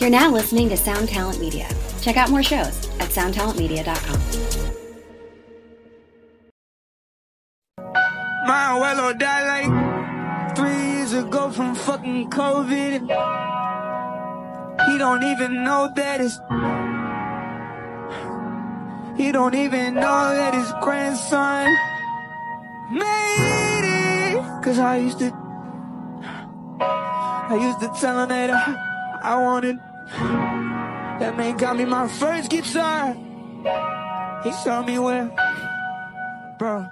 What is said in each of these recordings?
You're now listening to Sound Talent Media. Check out more shows at soundtalentmedia.com. My abuelo died like 3 years ago from fucking COVID. He don't even know that his grandson made it. Cause I used to tell him that I wanted. That man got me my first guitar. He showed me where, bro.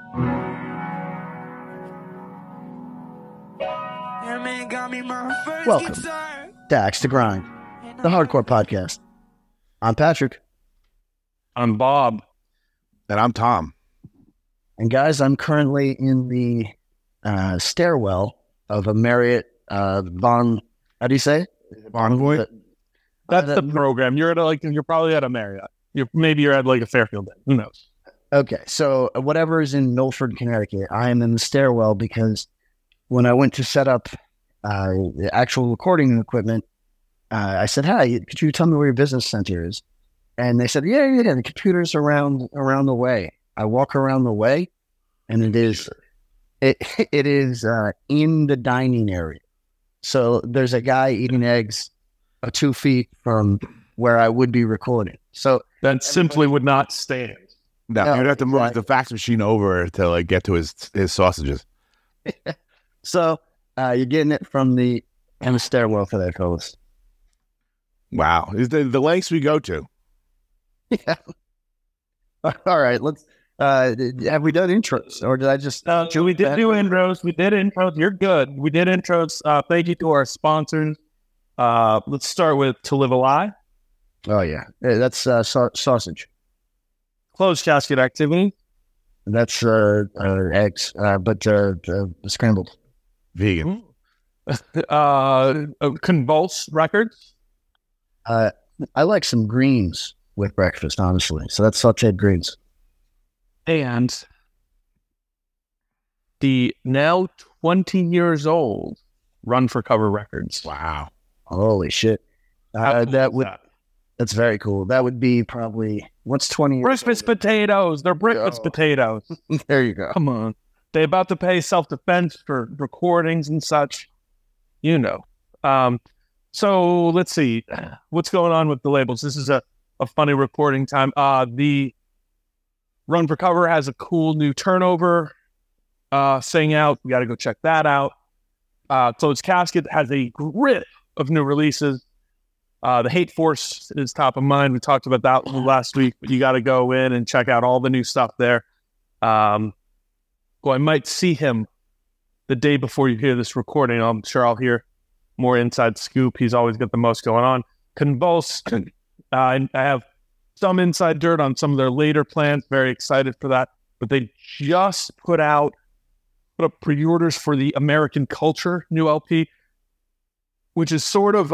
That man got me my first Welcome guitar. to Axe to Grind, the hardcore podcast. I'm Patrick. I'm Bob. And I'm Tom. And guys, I'm currently in the stairwell of a Marriott Bon. How do you say it? Bonvoy? That's the program. You're probably at a Marriott. You're at like a Fairfield Inn. Who knows? Okay, so whatever is in Milford, Connecticut, I am in the stairwell because when I went to set up the actual recording equipment, I said, "Hi, could you tell me where your business center is?" And they said, "Yeah, the computer's around the way." I walk around the way, and it is in the dining area. So there's a guy eating eggs 2 feet from where I would be recording. So that simply would not stand. No, you'd have to move the fax machine over to get to his sausages. So you're getting it from the stairwell today, fellas. Wow, is the lengths we go to? Yeah. All right, let's. Have we done intros, or did I just? We did do intros. We did intros. You're good. We did intros. Thank you to our sponsors. Let's start with To Live a Lie. Oh yeah, that's sausage. Closed casket activity. That's eggs, but scrambled. Vegan. Convulse Records. I like some greens with breakfast, honestly. So that's sauteed greens. And the now 20 years old Run for Cover Records. Wow. Holy shit. How cool is that? That's very cool. That would be probably, what's 20 years Breakfast potatoes. They're breakfast potatoes. There you go. Come on. They about to pay self-defense for recordings and such. You know. So let's see. What's going on with the labels? This is a funny recording time. The Run for Cover has a cool new turnover thing out. We got to go check that out. Closed Casket has a grip of new releases. The Hate Force is top of mind. We talked about that last week, but you got to go in and check out all the new stuff there. Well, I might see him the day before you hear this recording. I'm sure I'll hear more inside scoop. He's always got the most going on. Convulse. I have some inside dirt on some of their later plans. Very excited for that. But they just put up pre-orders for the American Culture new LP, which is sort of,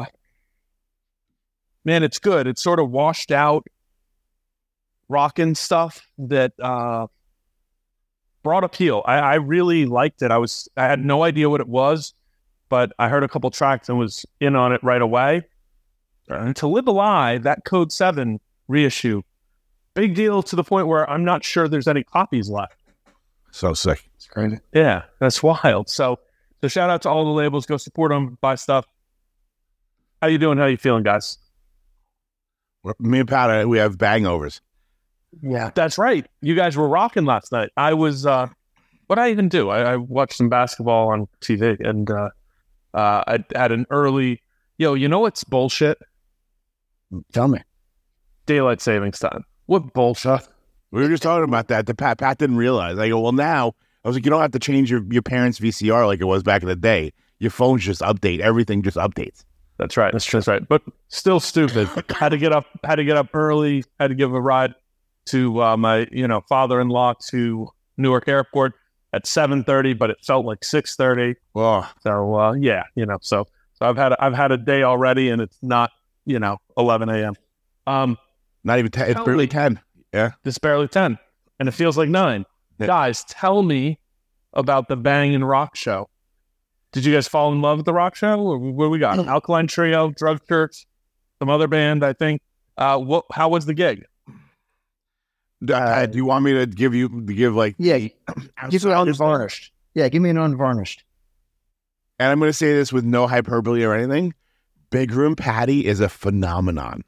man, it's good. It's sort of washed out rockin' stuff that brought appeal. I really liked it. I had no idea what it was, but I heard a couple tracks and was in on it right away. To Live a Lie, that Code 7 reissue, big deal to the point where I'm not sure there's any copies left. So sick. It's crazy. Yeah, that's wild. So shout out to all the labels. Go support them, buy stuff. How you doing? How you feeling, guys? Me and Pat, we have bangovers. Yeah. That's right. You guys were rocking last night. I was, what did I even do? I watched some basketball on TV, and I had an early, you know what's bullshit? Tell me. Daylight savings time. What bullshit? We were just talking about that. Pat didn't realize. I go, well, now, I was like, you don't have to change your parents' VCR like it was back in the day. Your phones just update. Everything just updates. That's right. That's right. But still stupid. Had to get up early. Had to give a ride to my father-in-law to Newark Airport at 7:30, but it felt like 6:30. Oh, so so I've had a day already, and it's not 11 a.m. Not even 10. It's barely 10. Yeah, it's barely 10, and it feels like 9. Yeah. Guys, tell me about the Bang and Rock show. Did you guys fall in love with the rock show? Or what we got? Alkaline Trio, Drug Church, some other band, I think. How was the gig? Do you want me to give like Yeah, give me unvarnished. Yeah, give me an unvarnished. And I'm going to say this with no hyperbole or anything. Big Room Patty is a phenomenon.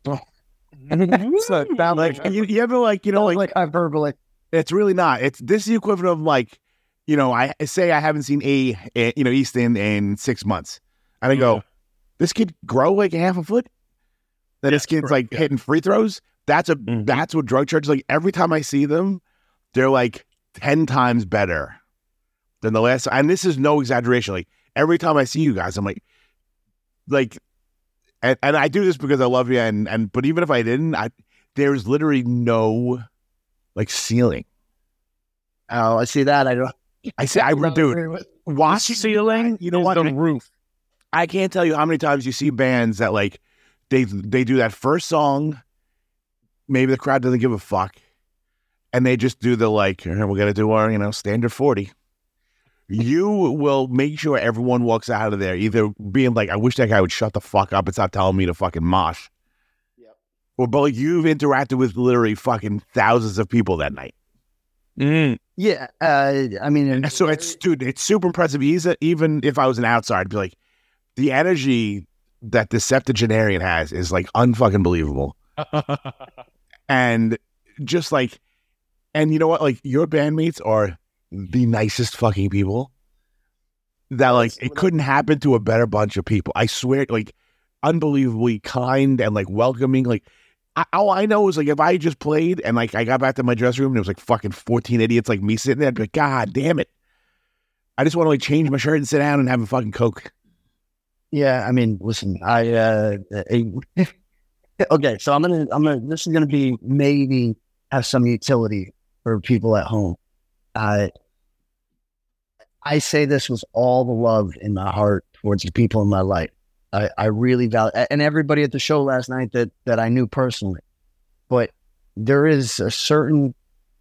So, Like you ever like like hyperbole. it's really not. This is the equivalent of like, I say I haven't seen East End in 6 months, and I go, this kid grow like half a foot. That this kid's like hitting free throws. That's what Drug Church is like. Every time I see them, they're like 10 times better than the last. And this is no exaggeration. Like every time I see you guys, I'm like, and I do this because I love you. But even if I didn't, there's literally no like ceiling. Oh, I see that. I don't. Dude, watch ceiling. You know what? The roof. I can't tell you how many times you see bands that like they do that first song. Maybe the crowd doesn't give a fuck, and they just do the like, we're gonna do our standard 40. You will make sure everyone walks out of there either being like, I wish that guy would shut the fuck up and stop telling me to fucking mosh. Yep. Or but like you've interacted with literally fucking thousands of people that night. Yeah, I mean, so it's super impressive. Even if I was an outsider, I'd be like, the energy that the septuagenarian has is like unfucking believable. And just like, and you know what? Like your bandmates are the nicest fucking people that like, it couldn't happen to a better bunch of people. I swear, like unbelievably kind and like welcoming. Like all I know is like, if I just played and like, I got back to my dressing room and it was like fucking 14 idiots like me sitting there, I'd be like, God damn it. I just want to like change my shirt and sit down and have a fucking Coke. Yeah. I mean, listen, okay, so I'm gonna. This is gonna be maybe have some utility for people at home. I say this with all the love in my heart towards the people in my life. I really value, and everybody at the show last night that I knew personally. But there is a certain,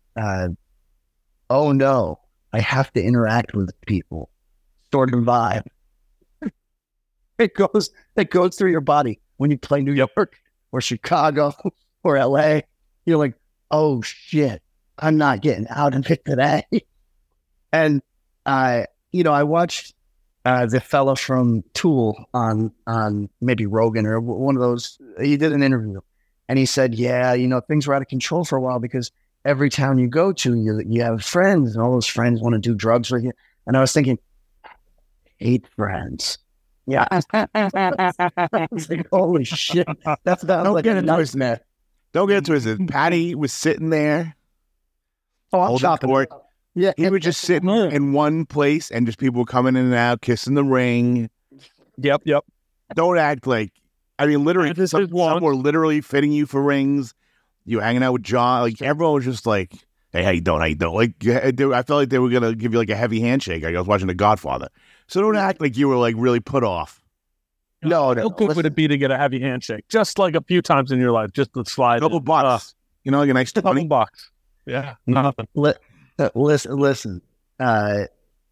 oh no, I have to interact with people sort of vibe. It goes through your body when you play New York or Chicago or LA. You're like, oh shit, I'm not getting out of it today. And I watched the fella from Tool on maybe Rogan or one of those. He did an interview and he said, yeah, things were out of control for a while because every town you go to, you have friends and all those friends want to do drugs with you. And I was thinking, I hate friends. Yeah. I was like, holy shit. That's about Don't get it twisted. Don't get it twisted. Patty was sitting there. Oh, I'm shopping. Yeah. He was just sitting in one place and just people coming in and out, kissing the ring. Yep. Don't act like, I mean, literally, some were literally fitting you for rings. You hanging out with John. Like, everyone was just like, hey, how you doing? Like, I felt like they were going to give you like a heavy handshake. Like I was watching The Godfather. So don't act like you were like really put off. No. How good would it be to get a heavy handshake? Just like a few times in your life, just to slide. A couple bucks. Like a nice $20. Yeah, nothing. Listen. I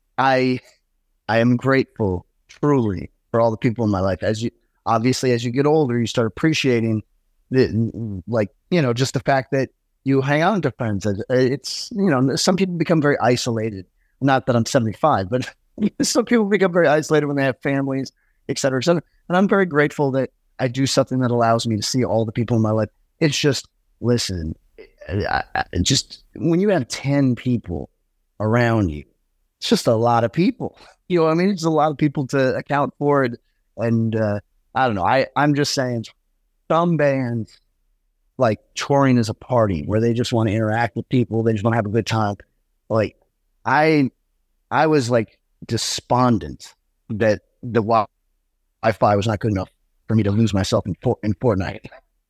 am grateful, truly, for all the people in my life. As you get older, you start appreciating just the fact that you hang on to friends. It's some people become very isolated. Not that I'm 75, but some people become very isolated when they have families, et cetera, et cetera. And I'm very grateful that I do something that allows me to see all the people in my life. It's just, listen, just when you have 10 people around you, it's just a lot of people. You know what I mean? It's a lot of people to account for it. And I don't know. I'm just saying some bands like touring as a party where they just want to interact with people. They just want to have a good time. Like I was like despondent that the Wi-Fi was not good enough for me to lose myself in Fortnite.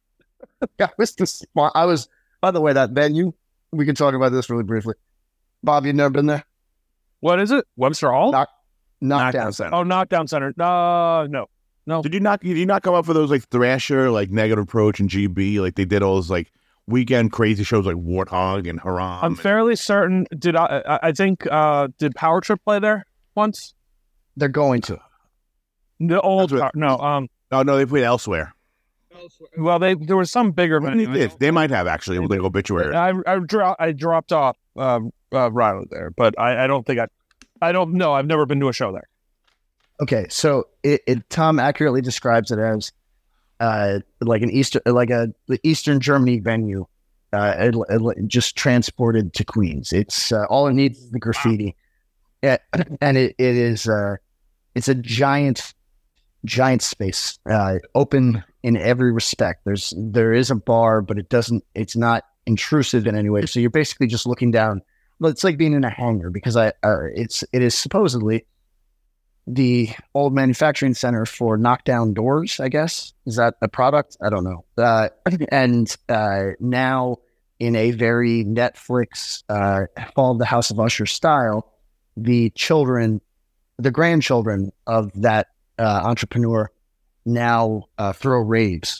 I was, by the way, that venue, we can talk about this really briefly. Bob, you've never been there? What is it? Webster Hall? Knockdown Center. Oh, Knockdown Center. No. Did you not come up for those like Thrasher, like Negative Approach and GB? Like they did all those like weekend crazy shows like Warthog and Haram. I'm fairly certain. Did Power Trip play there once? They're going to. The old No, they played elsewhere. Well, there was some bigger venue. They might have actually like obituary. I dropped off Riley there, but I don't think I don't know. I've never been to a show there. Okay, so Tom accurately describes it as like the Eastern Germany venue, just transported to Queens. It's all it needs is the graffiti, and it is it's a giant space, open in every respect. There is a bar, but it's not intrusive in any way. So you're basically just looking down. Well, it's like being in a hangar because it is supposedly the old manufacturing center for knockdown doors, I guess. Is that a product? I don't know. And now in a very Netflix Fall of the House of Usher style, the grandchildren of that entrepreneur now throw raves.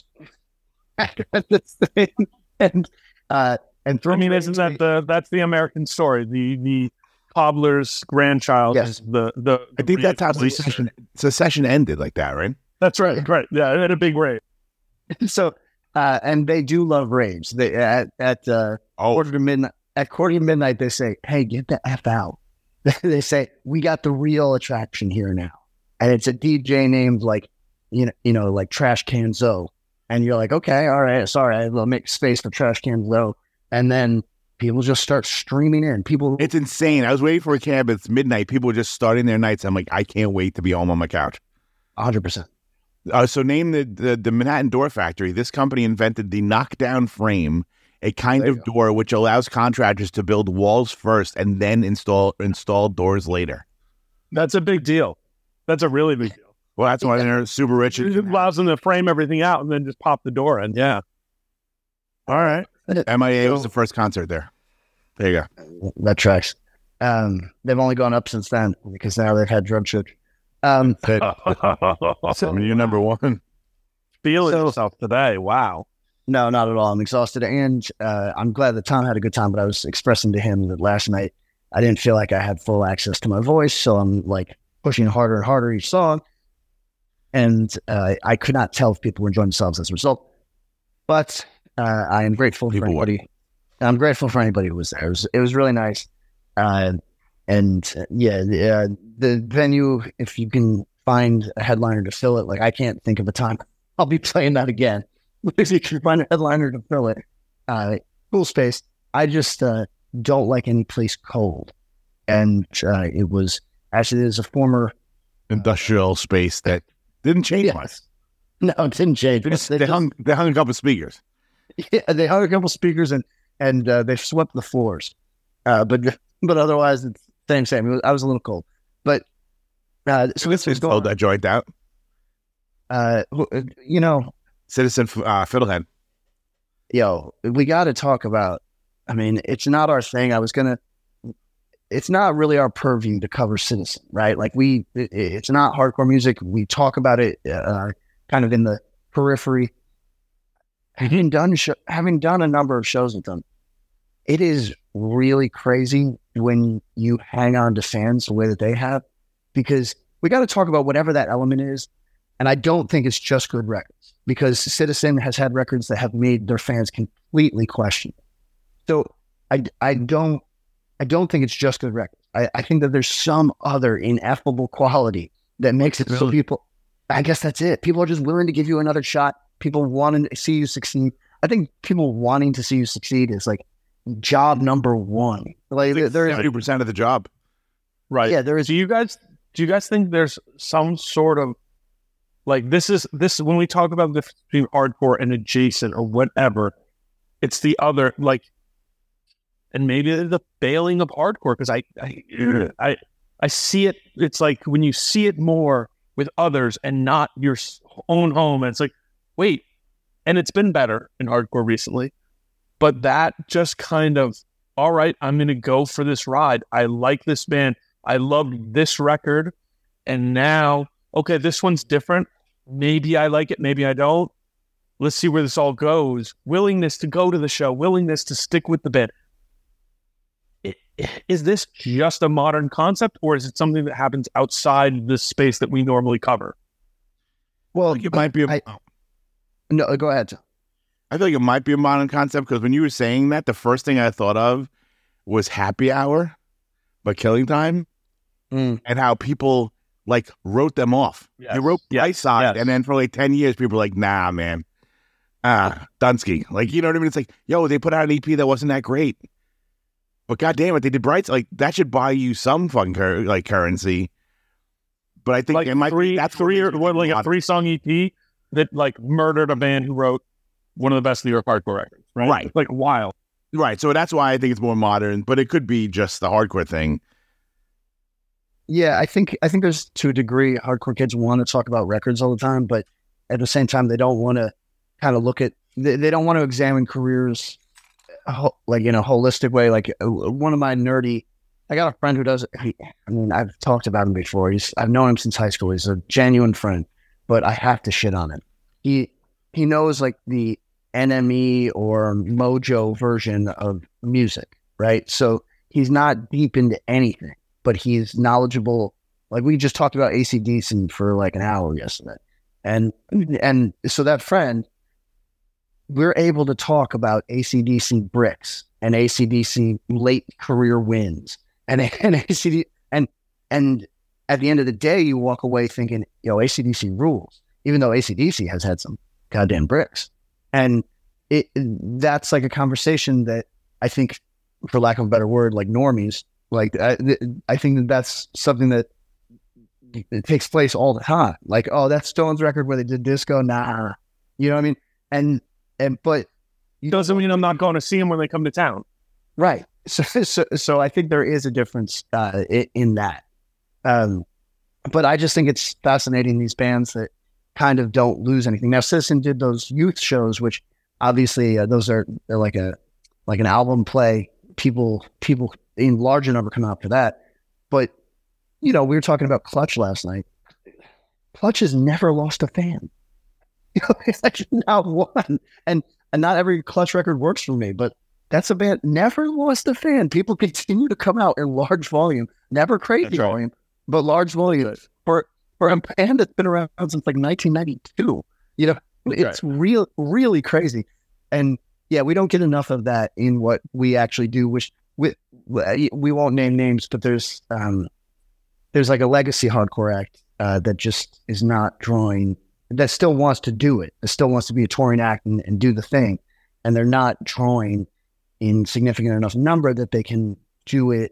and throw. I mean, isn't that's the American story? The cobbler's grandchild. Yes. Is the I think that's how the session ended like that, right? That's right. Right. Yeah, it had a big rave. So, and they do love raves. They at quarter to midnight. At quarter to midnight, they say, "Hey, get the F out." They say, "We got the real attraction here now," and it's a DJ named like like Trash Can Zoe, and you're like, "Okay, all right, sorry, I'll make space for Trash Can Zoe," and then people just start streaming in. It's insane. I was waiting for a cab. It's midnight. People are just starting their nights. I'm like, I can't wait to be home on my couch. 100%. So name the Manhattan Door Factory. This company invented the knockdown frame, a kind of door which allows contractors to build walls first and then install doors later. That's a big deal. That's a really big deal. Well, that's why they're super rich. It allows them to frame everything out and then just pop the door in. Yeah. All right. MIA was the first concert there. There you go. That tracks. They've only gone up since then because now they've had drug church. So you're number one. Feeling yourself today. Wow. No, not at all. I'm exhausted. And I'm glad that Tom had a good time, but I was expressing to him that last night I didn't feel like I had full access to my voice. So I'm like pushing harder and harder each song. And I could not tell if people were enjoying themselves as a result. But I am grateful for anybody. I'm grateful for anybody who was there. It was really nice. The venue, if you can find a headliner to fill it, like I can't think of a time I'll be playing that again. If you can find a headliner to fill it, cool space. I just don't like any place cold. And it was, actually, there's a former industrial space that didn't change much. No, it didn't change. They hung a couple speakers. Yeah, they hung a couple speakers and they swept the floors. But otherwise, it's same. I was a little cold. But so this was going. That joint out. Citizen Fiddlehead. Yo, we got to talk about. I mean, it's not our thing. It's not really our purview to cover Citizen, right? Like it's not hardcore music. We talk about it kind of in the periphery. Having done a number of shows with them, it is really crazy when you hang on to fans the way that they have, because we got to talk about whatever that element is. And I don't think it's just good records, because Citizen has had records that have made their fans completely question. So I don't think it's just good records. I think that there's some other ineffable quality that makes it so people, I guess that's it. People are just willing to give you another shot. People wanting to see you succeed. I think people wanting to see you succeed is like job number one. Like there is 70% of the job. Right. Yeah, there is. Do you guys think there's some sort of like this when we talk about the between hardcore and adjacent or whatever, it's the other like, and maybe the failing of hardcore, because I see it. It's like when you see it more with others and not your own home, and it's like, wait, and it's been better in hardcore recently, but that just kind of, all right, I'm going to go for this ride. I like this band. I love this record. And now, okay, this one's different. Maybe I like it. Maybe I don't. Let's see where this all goes. Willingness to go to the show. Willingness to stick with the band. Is this just a modern concept, or is it something that happens outside the space that we normally cover? Well, it might be. No, go ahead. I feel like it might be a modern concept because when you were saying that, the first thing I thought of was Happy Hour by Killing Time and how people like wrote them off. Yes. They wrote Price Side, Yes. and then for like 10 years, people were like, nah, man. Dunsky. Like, you know what I mean? It's like, yo, they put out an EP that wasn't that great. But goddamn it, they did Bright. Like, that should buy you some fucking currency. But I think Like it might be a 3-song EP that like murdered a band who wrote one of the best New York hardcore records. Right. Right. It's like wild. Right. So that's why I think it's more modern, but it could be just the hardcore thing. Yeah, I think there's, to a degree, hardcore kids want to talk about records all the time, but at the same time, they don't want to kind of look at, they don't want to examine careers like in a holistic way. Like one of my nerdy, I got a friend who does, I've talked about him before. I've known him since high school. He's a genuine friend, but I have to shit on him. He knows like the NME or Mojo version of music, right? So he's not deep into anything, but he's knowledgeable. Like we just talked about AC/DC for like an hour yesterday. And so that friend, we're able to talk about AC/DC bricks and AC/DC late career wins and AC/DC and at the end of the day, you walk away thinking, yo, AC/DC rules, even though AC/DC has had some goddamn bricks. And that's like a conversation that I think, for lack of a better word, like normies, like I think that's something that it takes place all the time. Like, oh, that Stones record where they did disco, nah, you know what I mean? But Doesn't mean I'm not going to see them when they come to town. right. So I think there is a difference in that. But I just think it's fascinating, these bands that kind of don't lose anything. Now, Citizen did those youth shows, which obviously they're like an album play. People in larger number come out for that. But we were talking about Clutch last night. Clutch has never lost a fan. It's actually not one. And not every Clutch record works for me, but that's a band never lost a fan. People continue to come out in large volume, never crazy volume, but large volume for a band that's been around since like 1992. It's really crazy. And yeah, we don't get enough of that in what we actually do, which we won't name names, but there's like a legacy hardcore act that just is not drawing, that still wants to do it. It still wants to be a touring act and do the thing. And they're not drawing in significant enough number that they can do it,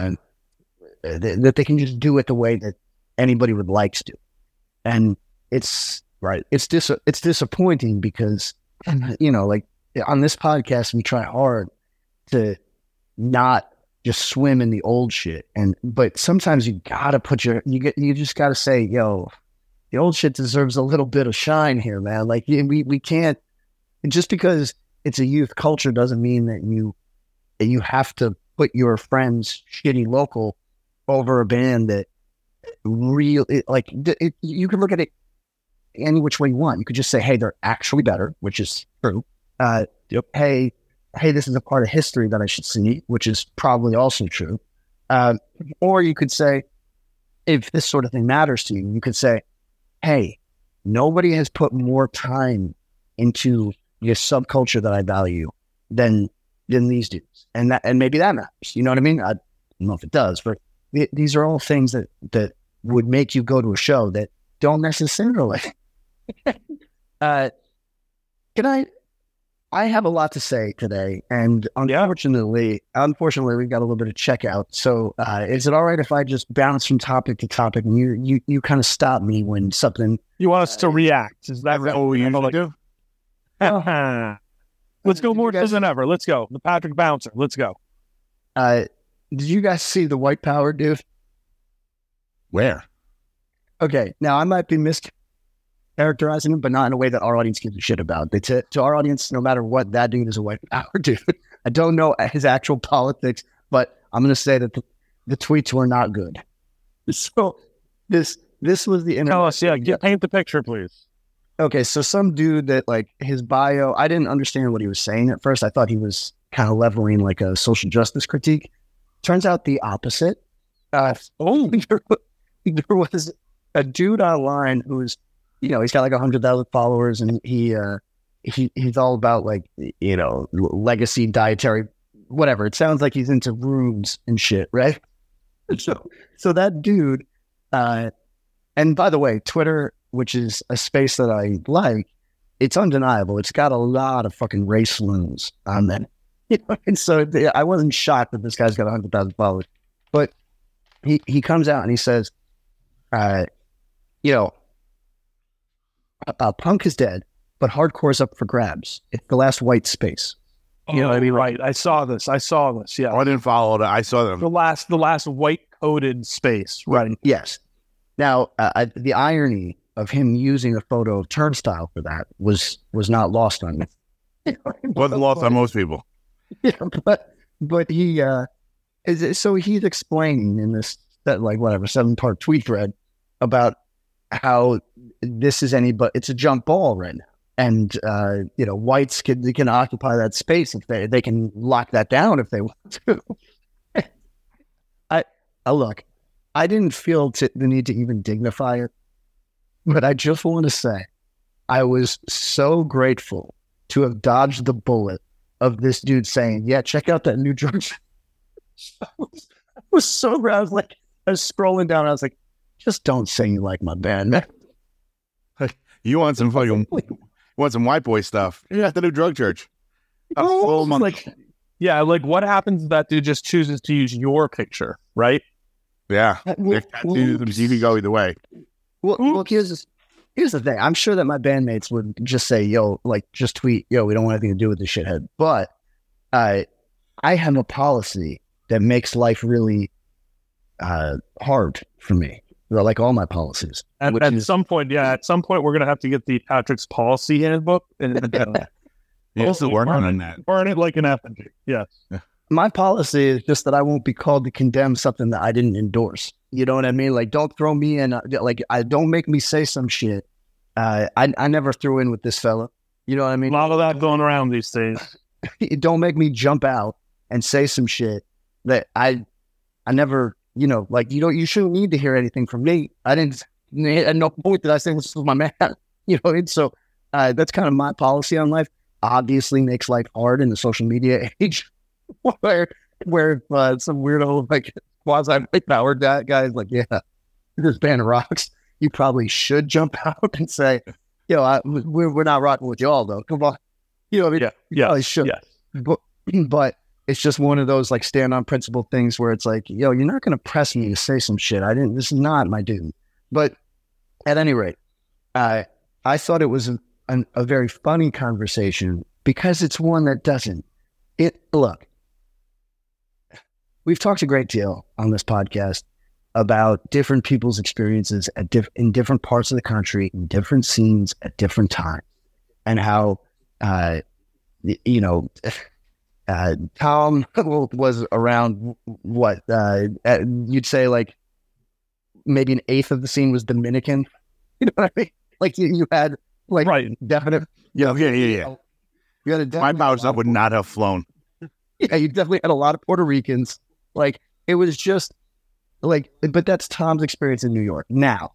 that they can just do it the way that anybody would like to. And it's disappointing because, like on this podcast, we try hard to not just swim in the old shit. But sometimes you gotta you just gotta say, yo, the old shit deserves a little bit of shine here, man. Like we can't, just because it's a youth culture doesn't mean that you have to put your friend's shitty local over a band that you can look at it any which way you want. You could just say, hey, they're actually better, which is true. Yep. Hey, this is a part of history that I should see, which is probably also true. Or you could say, if this sort of thing matters to you, you could say, hey, nobody has put more time into your subculture that I value than these dudes. And maybe that matters. You know what I mean? I don't know if it does, but these are all things that would make you go to a show that don't necessarily. I have a lot to say today, and unfortunately, we've got a little bit of checkout. So, is it all right if I just bounce from topic to topic, and you kind of stop me when something? You want us to react? Is that what we usually do? Let's go more than ever. Let's go. The Patrick Bouncer. Let's go. Did you guys see the White Power dude? Where? Okay, now I might be mischaracterizing him, but not in a way that our audience gives a shit about. To our audience, no matter what, that dude is a White Power dude. I don't know his actual politics, but I'm going to say that the tweets were not good. So this was the internet. Tell us, paint the picture, please. Okay, so some dude that, like, his bio, I didn't understand what he was saying at first. I thought he was kind of leveling like a social justice critique. Turns out the opposite. There was a dude online who's, he's got like 100,000 followers, and he he's all about like, you know, legacy dietary, whatever. It sounds like he's into rooms and shit, right? So that dude, and by the way, Twitter, which is a space that I like, it's undeniable. It's got a lot of fucking race loons on that. You know, and so I wasn't shocked that this guy's got 100,000 followers. But he comes out and he says, you know, punk is dead, but hardcore's up for grabs. It's the last white space. You know what I mean? Right. I saw this. Yeah. I didn't follow it. I saw them. The last white coated space. Right. Yes. Now, the irony of him using a photo of Turnstile for that was not lost on me. Wasn't lost on most people. Yeah, but he so he's explaining in this that like whatever 7-part tweet thread about how this is it's a jump ball right now, and you know, whites can occupy that space if they can lock that down if they want to. I look, I didn't feel the need to even dignify it, but I just want to say I was so grateful to have dodged the bullet of this dude saying, yeah, check out that new drug. I was so proud. I was scrolling down. I was like, just don't say you like my band, man. You want some white boy stuff? You have to do Drug Church. Like what happens if that dude just chooses to use your picture, right? Yeah. You can go either way. Well, look, here's the thing. I'm sure that my bandmates would just say, yo, like, just tweet, yo, we don't want anything to do with this shithead. But I have a policy that makes life really hard for me. Like all my policies. At some point, we're going to have to get the Patrick's policy handbook. And also working on that. Burn it like an effigy. Yes. My policy is just that I won't be called to condemn something that I didn't endorse. You know what I mean? Like, don't throw me in. Don't make me say some shit. I never threw in with this fella. You know what I mean? A lot of that going around these days. Don't make me jump out and say some shit that I never, you know, like, you shouldn't need to hear anything from me. I didn't, at no point did I say this was my man. You know, and so that's kind of my policy on life. Obviously makes life hard in the social media age where some weirdo, like, quasi-powered guy is like, yeah, this band rocks. You probably should jump out and say, yo, we're not rocking with y'all, though. Come on. You know what I mean? Yeah. Probably should. Yes. But it's just one of those, like, stand on principle things where it's like, yo, you're not going to press me to say some shit. This is not my dude. But at any rate, I thought it was a very funny conversation because it's one that doesn't. Look, we've talked a great deal on this podcast about different people's experiences in different parts of the country, in different scenes at different times, and how, you know, Tom was around what you'd say, like, maybe an eighth of the scene was Dominican. You know what I mean? Like, you had, like, right, definite. Yeah. You had my Bowser would not have flown. Yeah, you definitely had a lot of Puerto Ricans. Like, it was just like, but that's Tom's experience in New York. Now,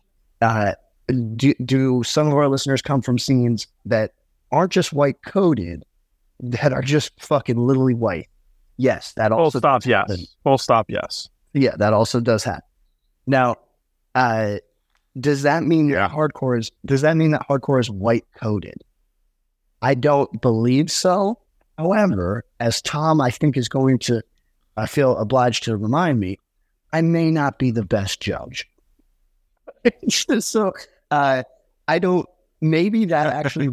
do some of our listeners come from scenes that aren't just white coded, that are just fucking literally white? Yes, that also full stop. Yes, full stop. Yes. Yeah, that also does happen. Now, does that mean that hardcore is white coded? I don't believe so. However, as Tom, I think, is going to, I feel obliged to remind me, I may not be the best judge. So I don't. Maybe that actually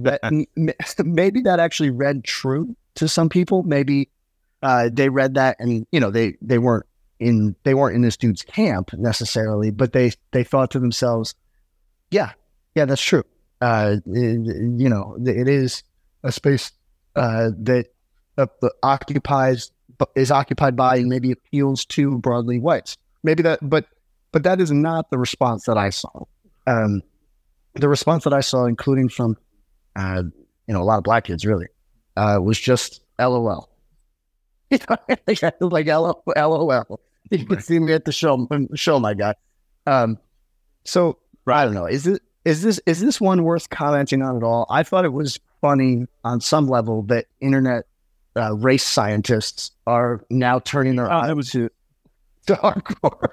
read true to some people. Maybe they read that, and you know, they weren't in this dude's camp necessarily, but they thought to themselves, yeah, that's true. You know, it is a space that is occupied by and maybe appeals to broadly whites. Maybe that, but that is not the response that I saw. The response that I saw, including from, you know, a lot of black kids, really, was just LOL. You know, like LOL. You can see me at the show, my guy. So I don't know. Is Is this one worth commenting on at all? I thought it was funny on some level that internet race scientists are now turning their eyes to hardcore.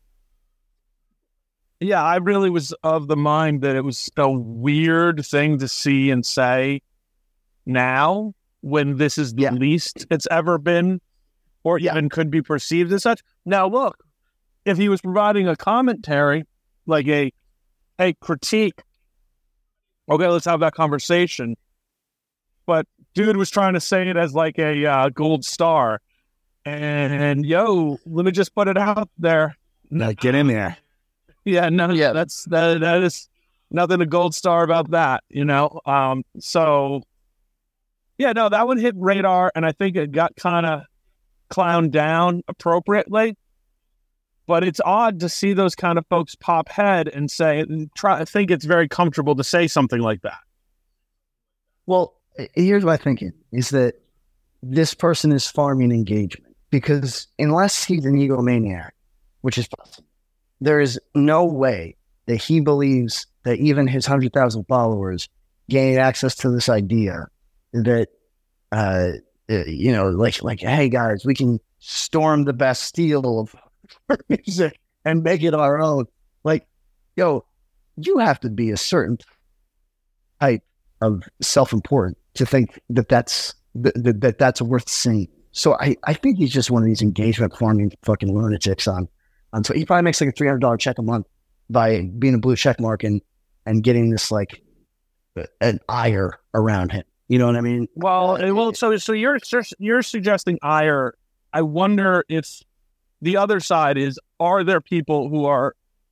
Yeah, I really was of the mind that it was a weird thing to see and say now when this is the least it's ever been or even could be perceived as such. Now, look, if he was providing a commentary, like a critique, okay, let's have that conversation. But dude was trying to say it as like a gold star. And let me just put it out there. No, get in there. Yeah, no, yeah, that is nothing a gold star about that, So, yeah, no, that one hit radar, and I think it got kind of clowned down appropriately. But it's odd to see those kind of folks pop head and I think it's very comfortable to say something like that. Well, here's my thinking, is that this person is farming engagement, because unless he's an egomaniac, which is possible, there is no way that he believes that even his 100,000 followers gain access to this idea that, like, hey guys, we can storm the Bastille of music and make it our own. Like, you have to be a certain type of self-important to think that that's worth saying. So I think he's just one of these engagement farming fucking lunatics on so he probably makes like a $300 check a month by being a blue check mark and getting this like an ire around him. You know what I mean? Well, so you're suggesting ire. I wonder if the other side are there people who are,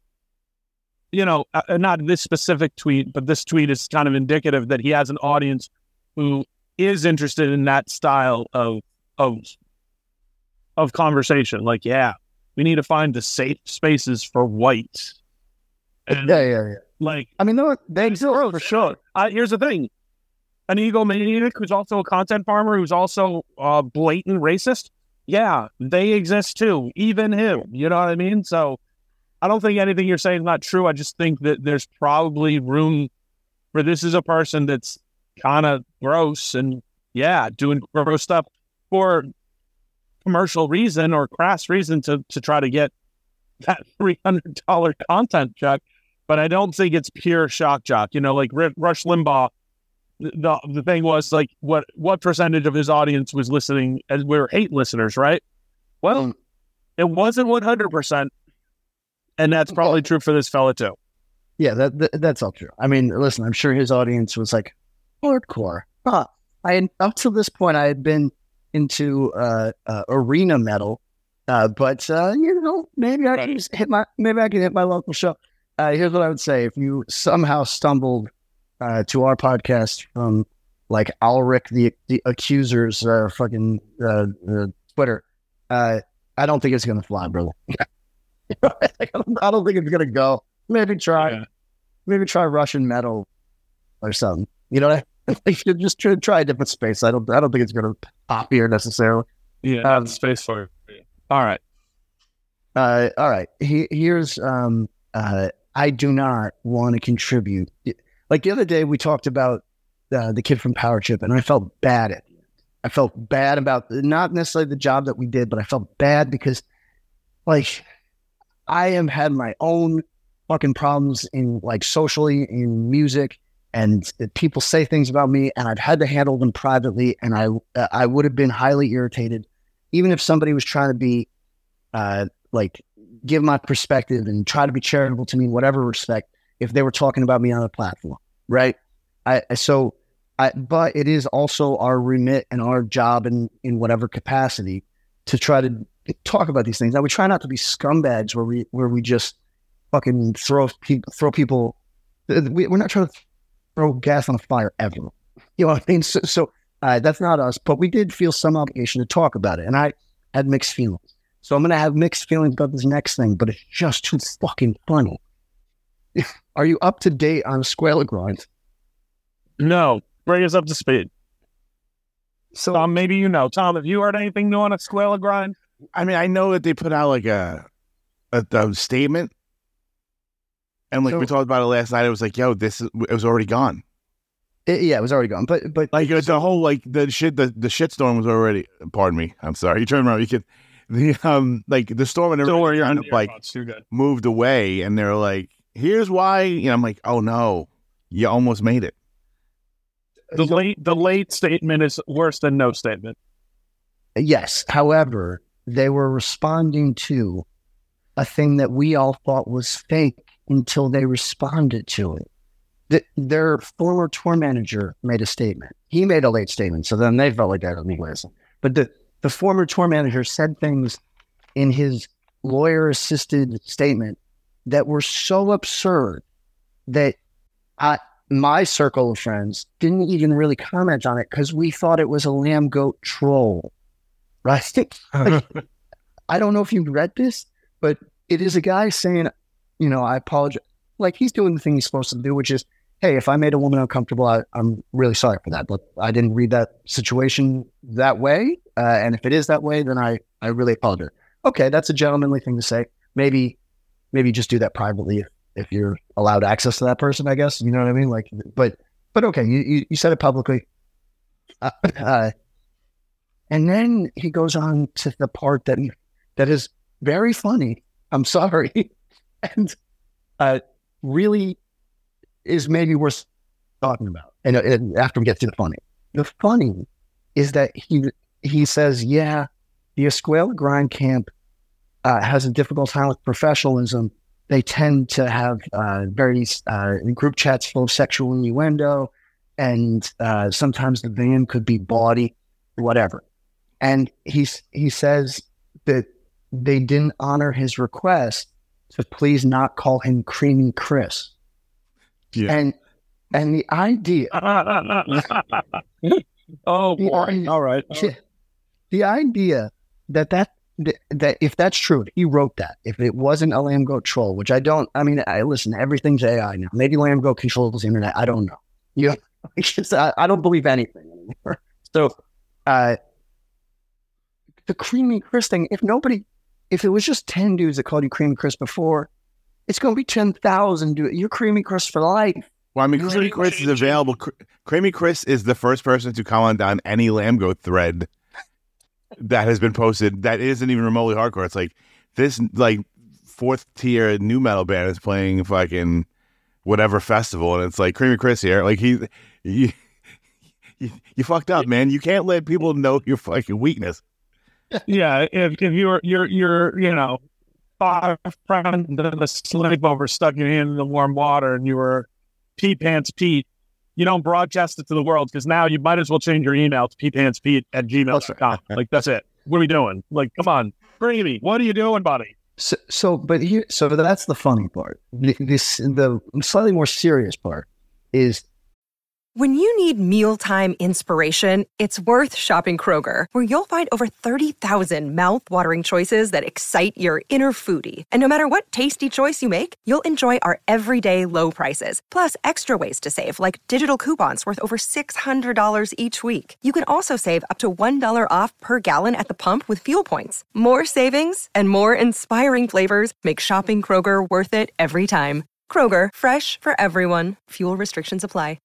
not this specific tweet, but this tweet is kind of indicative that he has an audience who is interested in that style of conversation. Like, yeah, we need to find the safe spaces for whites. And yeah. Like, I mean, they exist for sure. Here's the thing. An egomaniac who's also a content farmer, who's also blatant racist. Yeah, they exist too. Even him. You know what I mean? So I don't think anything you're saying is not true. I just think that there's probably room for this is a person that's kind of gross and doing gross stuff for commercial reason or crass reason to try to get that $300 content check. But I don't think it's pure shock jock. Like Rush Limbaugh, the thing was like what percentage of his audience was listening as we were hate listeners, right? Well, it wasn't 100%. And that's probably true for this fella too. Yeah, that's all true. I mean, listen, I'm sure his audience was like hardcore. Up to this point, I had been into arena metal, but maybe I can just hit my local show. Here's what I would say: if you somehow stumbled to our podcast from like Ulrich the Accuser's fucking Twitter, I don't think it's gonna fly, brother. I don't think it's gonna go. Maybe try Russian metal or something. You know what I mean? Like, you just try a different space. I don't think it's gonna pop here necessarily. Yeah, space for you. All right. All right. Here's I do not want to contribute. Like the other day, we talked about the kid from Power Chip, and I felt bad at it. I felt bad about not necessarily the job that we did, but I felt bad because, like, I have had my own fucking problems in like socially in music, and people say things about me, and I've had to handle them privately, and I would have been highly irritated, even if somebody was trying to be like give my perspective and try to be charitable to me in whatever respect, if they were talking about me on a platform, right? But it is also our remit and our job in whatever capacity to try to talk about these things. Now, we try not to be scumbags where we just fucking throw people. We're not trying to throw gas on a fire ever. You know what I mean? So that's not us. But we did feel some obligation to talk about it, and I had mixed feelings. So I'm going to have mixed feelings about this next thing, but it's just too fucking funny. Are you up to date on Squala Grind? No. Bring us up to speed. So Tom, maybe Tom, have you heard anything new on a Squala Grind? I mean, I know that they put out like a statement, And like So- we talked about it last night, it was like, yo, it was already gone. It was already gone. But Like the whole like the shitstorm was already. Pardon me, I'm sorry. You turn around, you could like the storm and Don't worry, everything you're kind on of like You're good. moved away, and they're like, here's why. I'm like, oh no, you almost made it. The late statement is worse than no statement. yes, however, they were responding to a thing that we all thought was fake until they responded to it. Their former tour manager made a statement. He made a late statement, so then they felt like that anyways. But the former tour manager said things in his lawyer-assisted statement that were so absurd that my circle of friends didn't even really comment on it because we thought it was a lamb goat troll, right? Like, I don't know if you've read this, but it is a guy saying, I apologize. Like, he's doing the thing he's supposed to do, which is, hey, if I made a woman uncomfortable, I'm really sorry for that. But I didn't read that situation that way. And if it is that way, then I really apologize. Okay, that's a gentlemanly thing to say. Maybe just do that privately if you're allowed access to that person, I guess. You know what I mean? Like, but okay, you said it publicly. And then he goes on to the part that is very funny. I'm sorry. And really is maybe worth talking about. And after we get to the funny is that he says, yeah, the Escuela Grind camp has a difficult time with professionalism. They tend to have very group chats full of sexual innuendo, and sometimes the band could be bawdy, whatever. And he says that they didn't honor his request to please not call him Creamy Chris. Yeah. And the idea. Oh boy! All right. The idea that if that's true, if he wrote that, if it wasn't a lamb goat troll, which I listen, everything's AI now. Maybe lamb goat controls the internet. I don't know. I don't believe anything anymore. So, the Creamy Chris thing, if it was just 10 dudes that called you Creamy Chris before, it's going to be 10,000 dudes. You're Creamy Chris for life. Well, I mean, Creamy Chris is available. Creamy Chris is the first person to comment on any Lamb Goat thread that has been posted that isn't even remotely hardcore. It's like this, like, fourth tier new metal band is playing fucking whatever festival, and it's like Creamy Chris here. Like you fucked up, man. You can't let people know your fucking weakness. Yeah, if you're 5 friends and a sleepover stuck your hand in the warm water and you were Pee Pants Pete, you don't broadcast it to the world because now you might as well change your email to peepantspete@gmail.com. Like, that's it. What are we doing? Like, come on, Creamy, what are you doing, buddy? So that's the funny part. The slightly more serious part is, when you need mealtime inspiration, it's worth shopping Kroger, where you'll find over 30,000 mouth-watering choices that excite your inner foodie. And no matter what tasty choice you make, you'll enjoy our everyday low prices, plus extra ways to save, like digital coupons worth over $600 each week. You can also save up to $1 off per gallon at the pump with fuel points. More savings and more inspiring flavors make shopping Kroger worth it every time. Kroger, fresh for everyone. Fuel restrictions apply.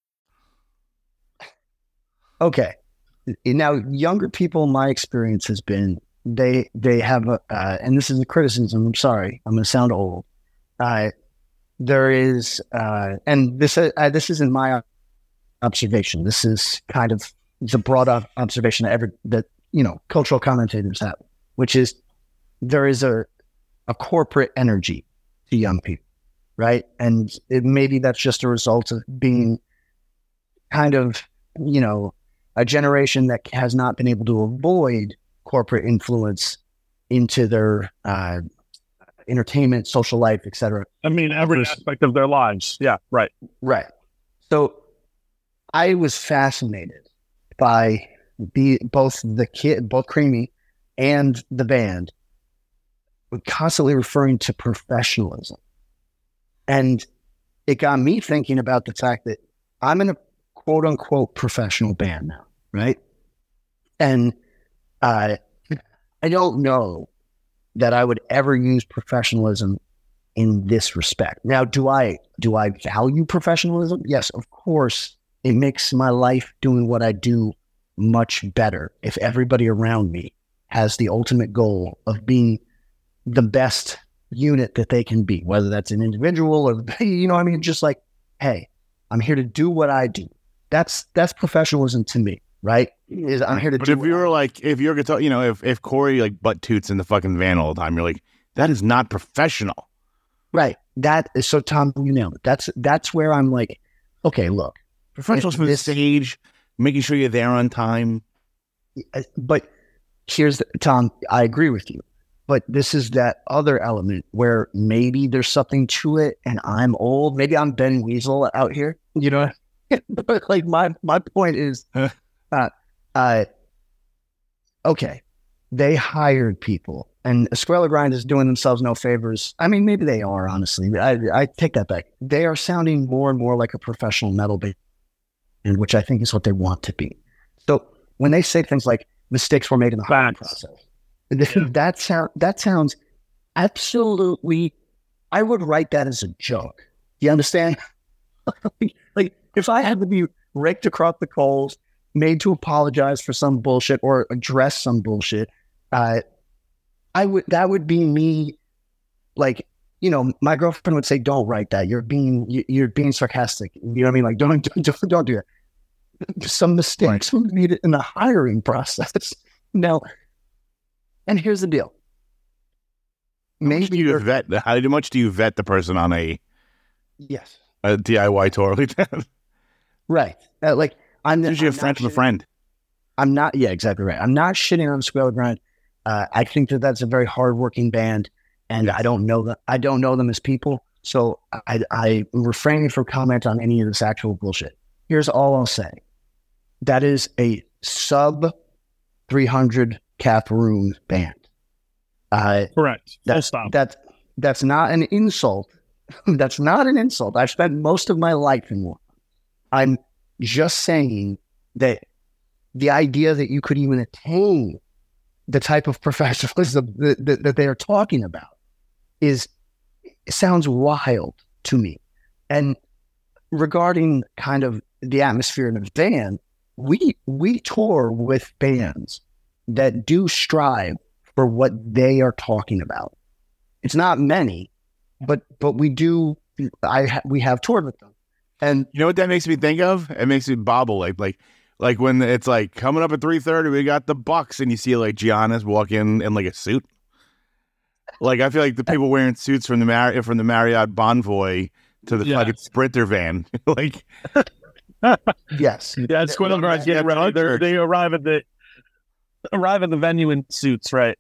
okay. Now, younger people, my experience has been they have and this is a criticism. I'm sorry, I'm going to sound old. There is, and this isn't my observation. This is kind of the broad observation that cultural commentators have, which is there is a corporate energy to young people, right? And maybe that's just a result of being kind of a generation that has not been able to avoid corporate influence into their entertainment, social life, etc. I mean, every aspect of their lives. Yeah, right. Right. So I was fascinated by both Creamy and the band constantly referring to professionalism. And it got me thinking about the fact that I'm in a quote unquote professional band now, right? And I don't know that I would ever use professionalism in this respect. Now, do I value professionalism? Yes, of course. It makes my life doing what I do much better if everybody around me has the ultimate goal of being the best unit that they can be, whether that's an individual or, just like, hey, I'm here to do what I do. That's professionalism to me, right? I'm here to but do if you're like, if you're guitar, if Corey like butt toots in the fucking van all the time, you're like, that is not professional. Right. That is so, Tom, you nailed it. That's where I'm like, okay, look. Professionals from the stage, making sure you're there on time. But Tom, I agree with you. But this is that other element where maybe there's something to it and I'm old. Maybe I'm Ben Weasel out here, But like my point is, okay, they hired people. And Escuela Grind is doing themselves no favors. I mean, maybe they are, honestly. I take that back. They are sounding more and more like a professional metal band, which I think is what they want to be. So when they say things like mistakes were made in the hiring process, that sounds absolutely. I would write that as a joke. You understand? like if I had to be raked across the coals, made to apologize for some bullshit or address some bullshit, that would be me. Like, my girlfriend would say, "Don't write that. You're being sarcastic." You know what I mean? Like, don't do that. Some mistakes were made in the hiring process. Now, and here's the deal. Maybe how much do you vet the person on a DIY tour like that? Right. I'm usually a friend of a friend. I'm not. Yeah, exactly right. I'm not shitting on Escuela Grind. I think that's a very hardworking band, and I don't know them as people, so I refrain from comment on any of this actual bullshit. Here's all I'll say: that is a sub 300 cap room band. Correct. That's not an insult. That's not an insult. I've spent most of my life in one. I'm just saying that the idea that you could even attain the type of professionalism that they are talking about sounds wild to me. And regarding kind of the atmosphere in a band, we tour with bands that do strive for what they are talking about. It's not many, but we do. We have toured with them, and you know what that makes me think of? It makes me bobble like when it's like coming up at 3:30, we got the Bucks, and you see like Giannis walk in like a suit. Like I feel like the people wearing suits from the Marriott Bonvoy to the fucking Sprinter van, like yes, yeah, Escuela Grind get around. They arrive at the venue in suits, right?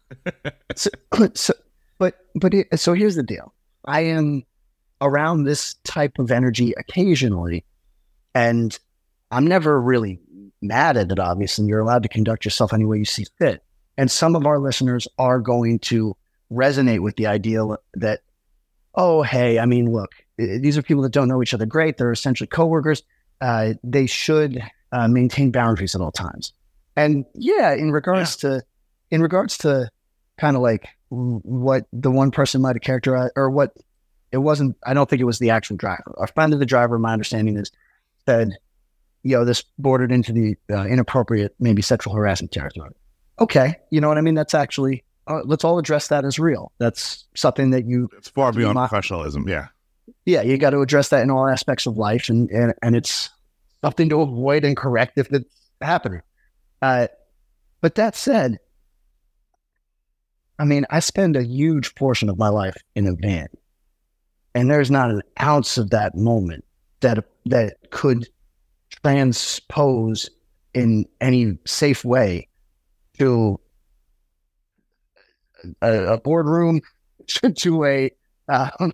So here's the deal. I am around this type of energy occasionally, and I'm never really mad at it, obviously. You're allowed to conduct yourself any way you see fit. And some of our listeners are going to resonate with the idea that, oh, hey, I mean, look, these are people that don't know each other great. They're essentially coworkers. They should maintain boundaries at all times. And yeah, in regards to kind of like what the one person might have characterized, or what it wasn't, I don't think it was the actual driver. Our friend of the driver, my understanding is, said, this bordered into the inappropriate, maybe sexual harassment territory. Okay, you know what I mean? That's actually, let's all address that as real. That's something that it's far beyond professionalism. Yeah. Yeah, you got to address that in all aspects of life, and it's something to avoid and correct if it's happening. But that said, I mean, I spend a huge portion of my life in a van, and there's not an ounce of that moment that could transpose in any safe way to a boardroom, to a what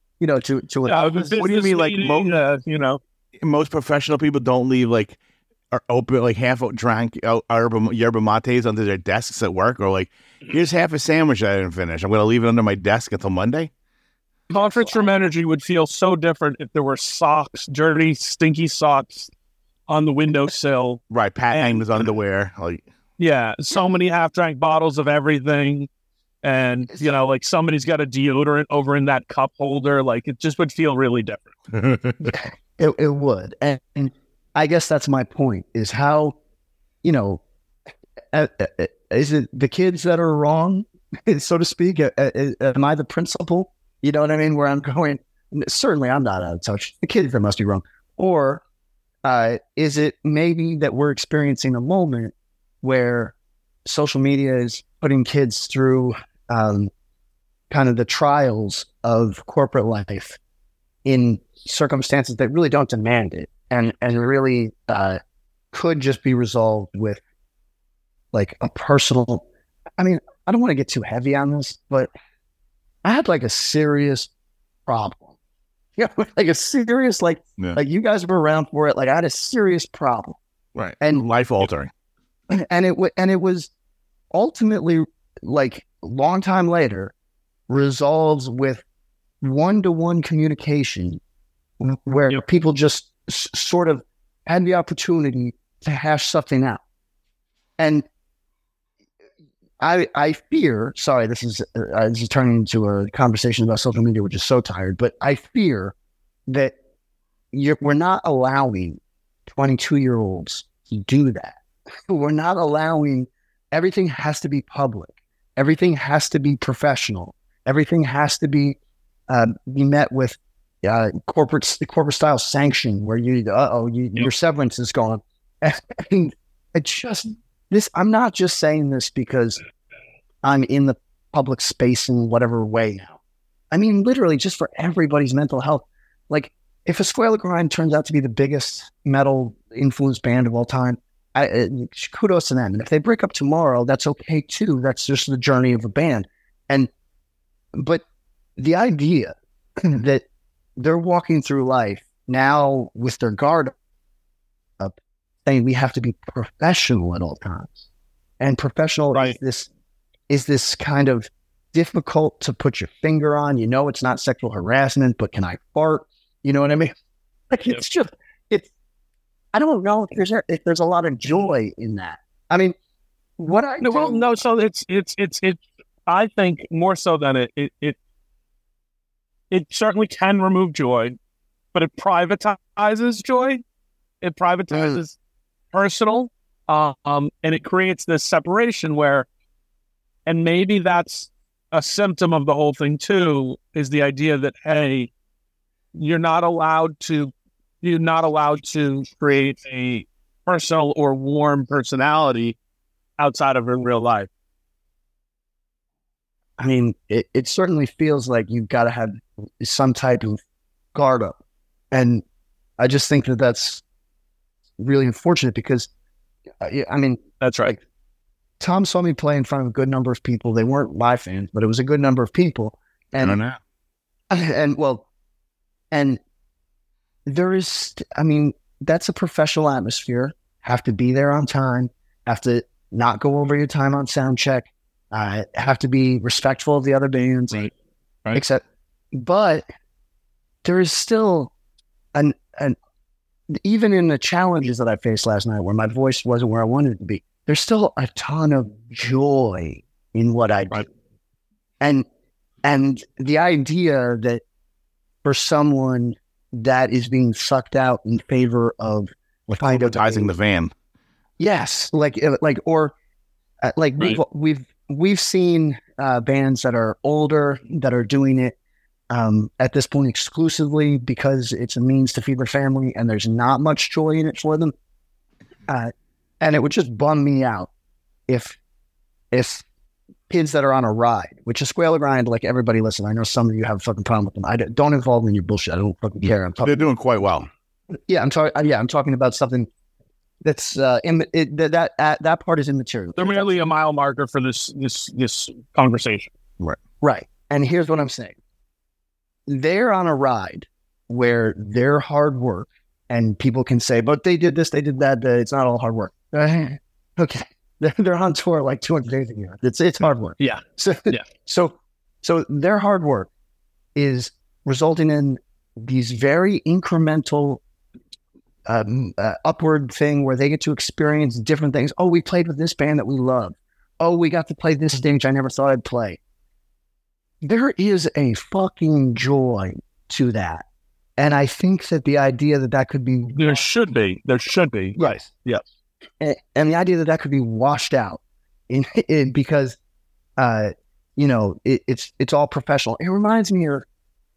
do you mean? Like most professional people don't leave like open like half drank yerba mates under their desks at work, or like here's half a sandwich I didn't finish. I'm going to leave it under my desk until Monday. Conference Room energy would feel so different if there were socks, dirty, stinky socks on the windowsill. Right, Pat hanged his underwear. Like, yeah, so many half-drank bottles of everything. and like somebody's got a deodorant over in that cup holder. Like it just would feel really different. It would, and I guess that's my point: is how, is it the kids that are wrong, so to speak? Am I the principal? You know what I mean? Where I'm going, certainly I'm not out of touch. The kids that must be wrong. Or is it maybe that we're experiencing a moment where social media is putting kids through kind of the trials of corporate life in circumstances that really don't demand it, and really could just be resolved with like a personal, I mean, I don't want to get too heavy on this, but I had like a serious problem. Like a serious, like you guys were around for it. Like I had a serious problem. Right. And life altering. And it was ultimately, like long time later, resolves with one-to-one communication where people just sort of had the opportunity to hash something out. And I fear, sorry, this is turning into a conversation about social media, which is so tired, but I fear that we're not allowing 22-year-olds to do that. We're not allowing, everything has to be public. Everything has to be professional. Everything has to be met with corporate style sanction where your severance is gone. And it's just this. I'm not just saying this because I'm in the public space in whatever way now. I mean, literally, just for everybody's mental health. Like, if Escuela Grind turns out to be the biggest metal influence band of all time, kudos to them. And if they break up tomorrow, that's okay too. That's just the journey of a band. But the idea that they're walking through life now with their guard up, saying we have to be professional at all times, and professional is this kind of difficult to put your finger on. It's not sexual harassment, but can I fart? You know what I mean? Like it's I don't know if there's a lot of joy in that. I mean, what I do, well, no. So it's I think more so than it certainly can remove joy, but it privatizes joy. It privatizes personal, and it creates this separation where, and maybe that's a symptom of the whole thing too, is the idea that, hey, you're not allowed to create a personal or warm personality outside of in real life. I mean, it certainly feels like you've got to have some type of guard up. And I just think that that's really unfortunate because, I mean, that's right. Like, Tom saw me play in front of a good number of people. They weren't my fans, but it was a good number of people. And, and there is, I mean, that's a professional atmosphere. Have to be there on time. Have to not go over your time on sound check. Have to be respectful of the other bands. Right. But there is still an even in the challenges that I faced last night where my voice wasn't where I wanted it to be, there's still a ton of joy in what I do. And the idea that for someone that is being sucked out in favor of privatizing the van. Yes. We've seen bands that are older that are doing it at this point exclusively because it's a means to feed their family and there's not much joy in it for them. And it would just bum me out if kids that are on a ride, which is Escuela Grind, like everybody listen, I know some of you have a fucking problem with them. I don't involve them in your bullshit. I don't fucking care. They're doing quite well. Yeah, I'm talking about something that's that part is immaterial. They're merely a mile marker for this conversation. Right. And here's what I'm saying. They're on a ride where their hard work, and people can say, but they did this, they did that. It's not all hard work. Okay. They're on tour like 200 days a year. It's hard work. Yeah. So their hard work is resulting in these very incremental upward thing where they get to experience different things. Oh, we played with this band that we love. Oh, we got to play this stage I never thought I'd play. there is a fucking joy to that. And I think that the idea that could be... There should be. Yes. Yes. And the idea that could be washed out because, it's all professional. It reminds me of,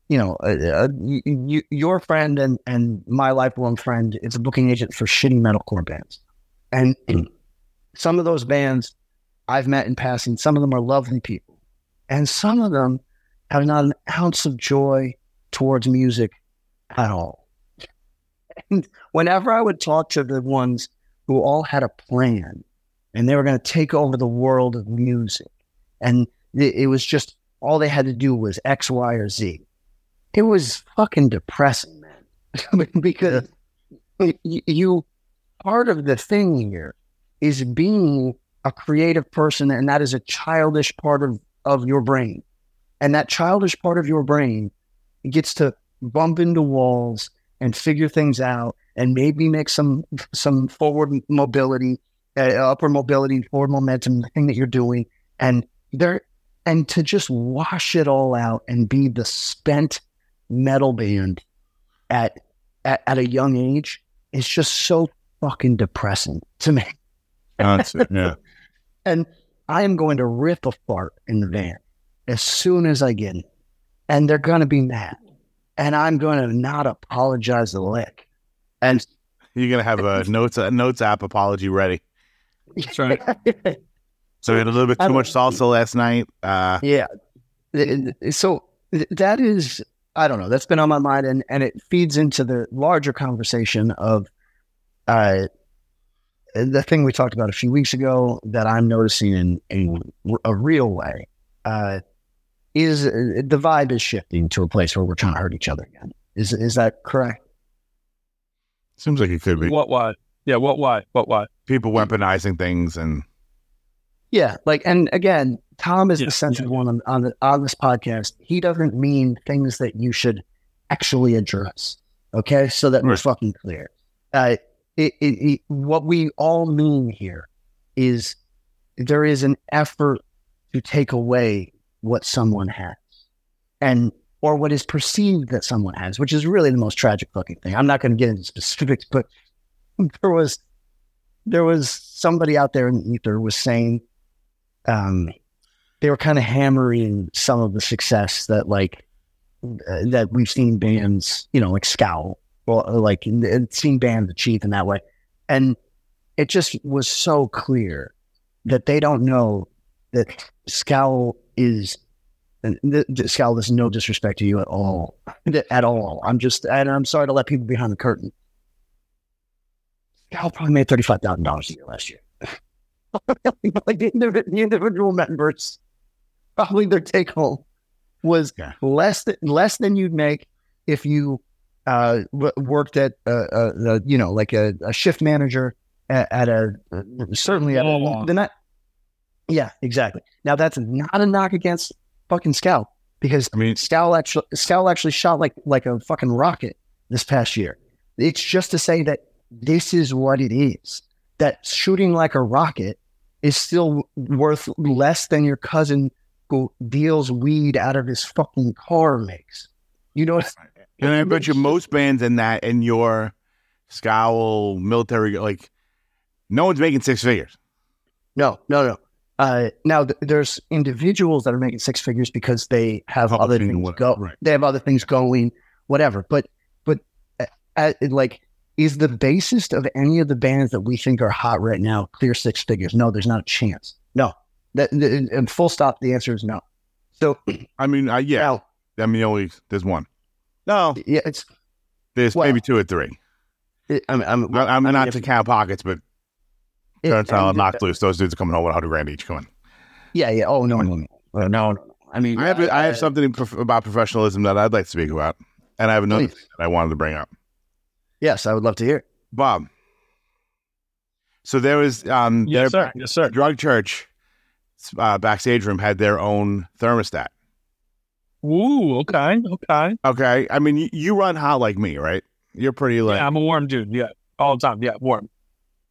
your friend and my lifelong friend is a booking agent for shitty metalcore bands. And some of those bands I've met in passing, some of them are lovely people. And some of them have not an ounce of joy towards music at all. And whenever I would talk to the ones who all had a plan and they were going to take over the world of music, and it was just all they had to do was X, Y, or Z, it was fucking depressing, man. Because you part of the thing here is being a creative person, and that is a childish part of your brain. And that childish part of your brain gets to bump into walls and figure things out and maybe make some forward mobility, upward mobility, forward momentum, the thing that you're doing. And to just wash it all out and be the spent metal band at a young age is just so fucking depressing to me. Yeah. And I am going to rip a fart in the van as soon as I get in. And they're going to be mad. And I'm going to not apologize a lick. And you're going to have a notes app apology ready. That's right. So we had a little bit too much salsa last night. Yeah. So that is, I don't know, that's been on my mind. And it feeds into the larger conversation of the thing we talked about a few weeks ago that I'm noticing in a real way. Is the vibe is shifting to a place where we're trying to hurt each other again. Is that correct? Seems like it could be. What? Why? Yeah. What? Why? People weaponizing things and. Yeah, and again, Tom is the sensitive one on this podcast. He doesn't mean things that you should actually address. Okay, so that we're fucking clear. What we all mean here is there is an effort to take away what someone has, or what is perceived that someone has, which is really the most tragic fucking thing. I'm not going to get into specifics, but there was somebody out there in the ether was saying, they were kind of hammering some of the success that that we've seen bands, like Scowl, or seen bands achieve in that way. And it just was so clear that they don't know that Scowl is no disrespect to you at all. I'm sorry to let people behind the curtain. Scowl probably made $35,000 a year last year. The individual members, probably their take home was less than you'd make if you worked at a shift manager at yeah, exactly. Now that's not a knock against fucking Scowl, because Scowl actually shot like a fucking rocket this past year. It's just to say that this is what it is. That shooting like a rocket is still worth less than your cousin who deals weed out of his fucking car makes. You know what? And I bet you most bands in your Scowl military, no one's making six figures. No. Now there's individuals that are making six figures because they have other things They have other things going, whatever. But is the bassist of any of the bands that we think are hot right now clear six figures? No, there's not a chance. No. And full stop, the answer is no. So, there's one. No. Yeah, there's maybe two or three. I'm not to count pockets, but Turnstile and Knocked Loose, those dudes are coming home with $100,000 each. Come on. Yeah. Oh, no. I have something about professionalism that I'd like to speak about, and I have another thing that I wanted to bring up. Yes, I would love to hear. Bob. So there was yes, sir. Drug Church backstage room had their own thermostat. Ooh, okay. Okay. I mean, you run hot like me, right? You're pretty Yeah, I'm a warm dude. Yeah, all the time. Yeah, warm.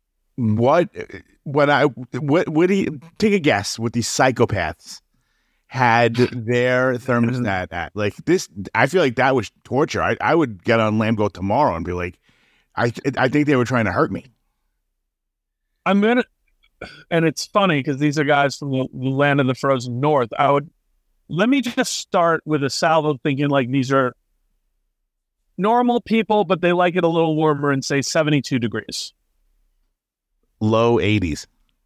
What do you take a guess with these psychopaths had their thermostat at. Like this, I feel like that was torture. I would get on Lambgo tomorrow and be like, I think they were trying to hurt me. I'm gonna, and it's funny because these are guys from the land of the frozen north. Let me just start with a salvo thinking like these are normal people, but they like it a little warmer and say 72 degrees. Low 80s.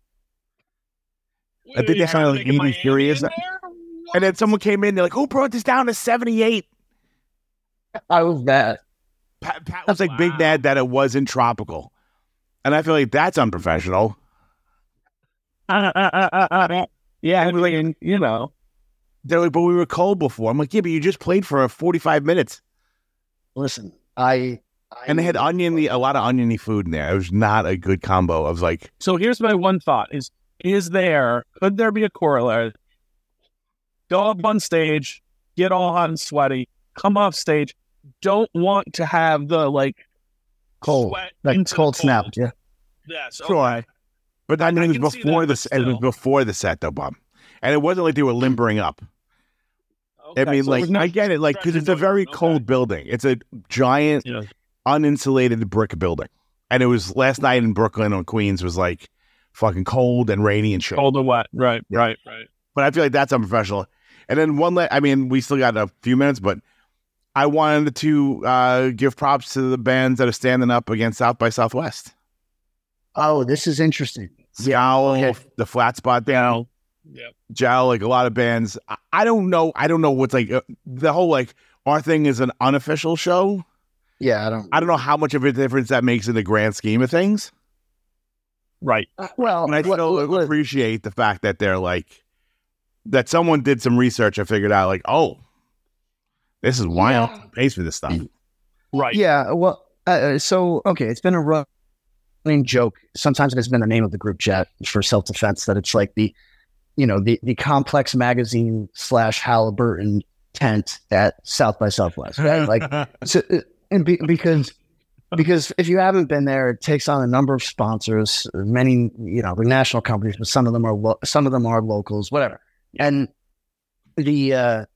I think they sounded like 80 furious. And then someone came in, they're like, who brought this down to 78? I was bad. Pat was like big mad that it wasn't tropical. And I feel like that's unprofessional. Yeah, I mean, you know. They're like, but we were cold before. I'm like, yeah, but you just played for 45 minutes. Listen, and they had a lot of oniony food in there. It was not a good combo of like. So here's my one thought could there be a corollary? Go up on stage, get all hot and sweaty, come off stage, don't want to have the like cold, sweat like cold snap. Yeah. Yes. Sure. Okay. But I mean, it was before the set though, Bob. And it wasn't like they were limbering up. Okay, I mean, so like, I get it, like, because it's a very cold building. It's a giant, uninsulated brick building. And it was last night in Brooklyn or Queens was like fucking cold and rainy and shit. Cold and wet. Right. But I feel like that's unprofessional. And then we still got a few minutes, but I wanted to give props to the bands that are standing up against South by Southwest. Oh, this is interesting. Jowl, the Flat Spot Band. Yep. Jowl, like a lot of bands. I don't know what's like the whole like our thing is an unofficial show. Yeah, I don't know how much of a difference that makes in the grand scheme of things. Right. Well, and I still appreciate the fact that they're like that someone did some research and figured out like, oh, this is wild. Pays for this stuff. Right. Yeah. Well, so okay, it's been a running joke. Sometimes it's been the name of the group chat for self-defense that it's like the Complex Magazine / Halliburton tent at South by Southwest, right? Like, so, because if you haven't been there, it takes on a number of sponsors, many, the national companies, but some of them are locals, whatever. And they